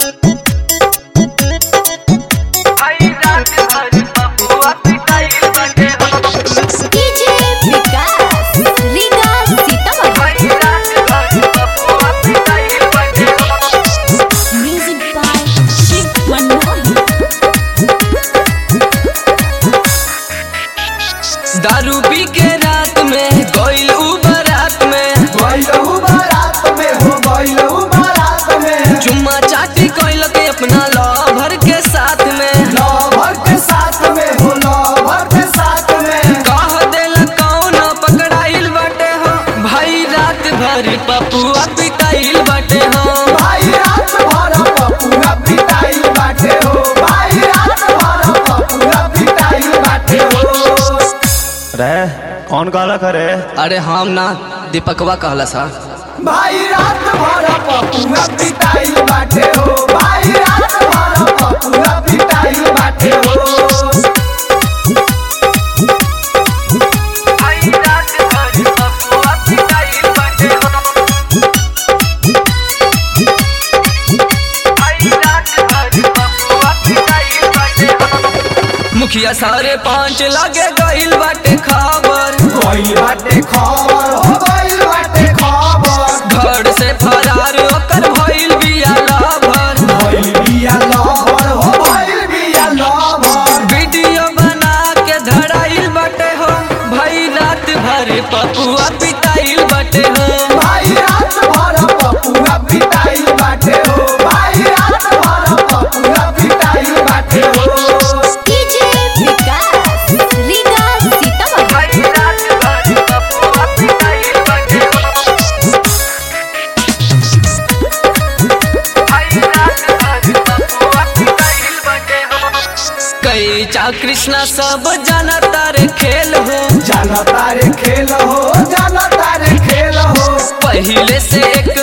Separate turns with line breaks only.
दारू पी के रात में गइल उ बारात में चुम्मा चाटी कइल के अपना लवर के साथ में कह देला कौन पकड़ाइल बाटे हो भाई रात भर पपुआ पिटाइल बाटे हो
रे कौन कहला करे?
अरे हम ना दीपकवा कहला सा
भाई रात भर पपुआ पिटाइल बाटे हो भाई रात भर पपुआ पिटाइल बाटे हो भाई रात भर पपुआ पिटाइल बाटे हो भाई रात भर पपुआ पिटाइल बाटे हो
मुखिया सारे 5 लागे गइल बाटे खबर
गइल बाटे खबर हो गइल बाटे खबर
घर से फरार ओकर भइल बिया लवर
भइल बिया लवर हो भइल बिया लवर
वीडियो बना के धराइल बाटे हो भाई रात भर पपुआ पिटाइल बाटे हो
भाई रात भर पपुआ पिटाइल बाटे हो भाई रात भर पपुआ पिटाइल बाटे हो
डीजे विकास रीगा सीतामढ़ी।
भाई रात भर पपुआ पिटाइल बाटे हो भाई रात भर पपुआ पिटाइल बाटे हो
कई चा कृष्णा सब जाना तारे खेल हो
जाना तारे खेल हो जाना तारे खेल हो
पहले से एक